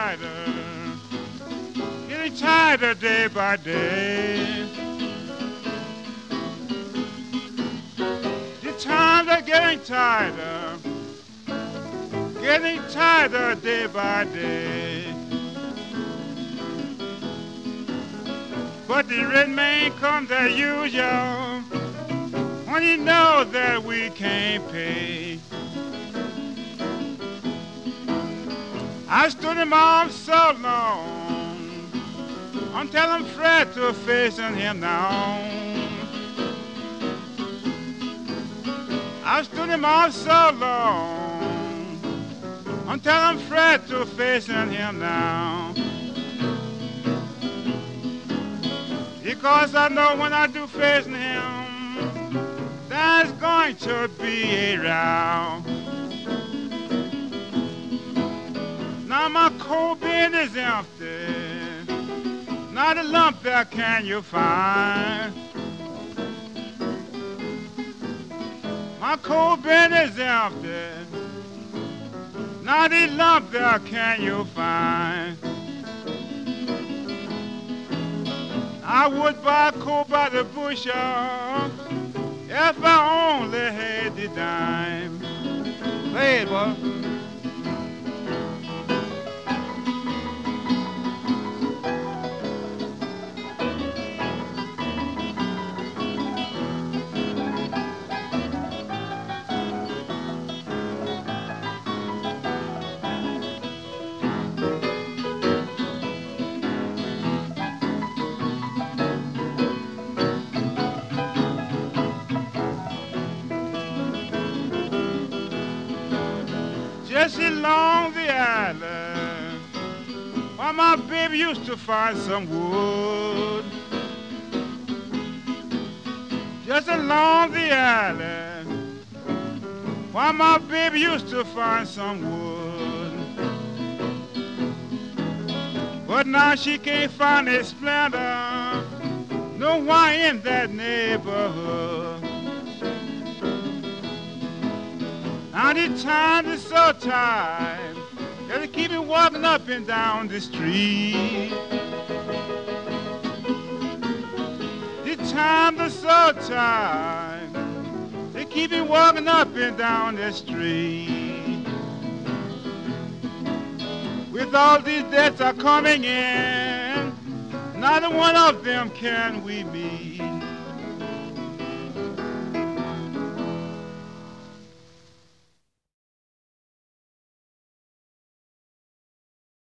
getting tighter day by day. The times are getting tighter day by day. But the red man comes as usual when he knows that we can't pay. I stood him off so long until I'm afraid to facing him now. I stood him off so long until I'm afraid to facing him now. Because I know when I do facing him, there's going to be a row. Now my cold bin is empty, not a lump there can you find. My cold bin is empty, not a lump there can you find. I would buy coal by the bushel if I only had the dime. Play it, boy. Just along the island, where my baby used to find some wood. Just along the island, where my baby used to find some wood. But now she can't find a splinter nowhere in that neighborhood. Now the time is so tight, gotta keep it walking up and down the street. The time is so tight, they keep it walking up and down the street. With all these debts are coming in, neither one of them can we meet.